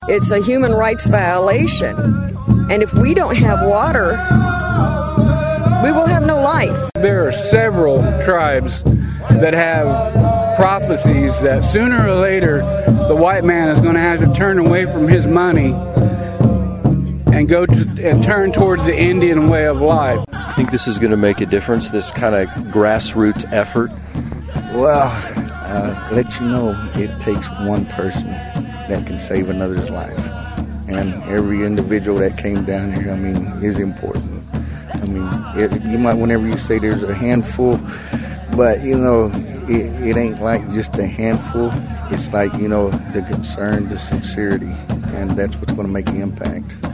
It's a human rights violation. And if we don't have water, we will have no life. There are several tribes that have prophecies that sooner or later the white man is going to have to turn away from his money and and turn towards the Indian way of life. I think this is going to make a difference, this kind of grassroots effort. Well, let you know, it takes one person that can save another's life. And every individual that came down here, is important. You might, whenever you say there's a handful, but, it ain't like just a handful. It's like, the concern, the sincerity, and that's what's going to make the impact.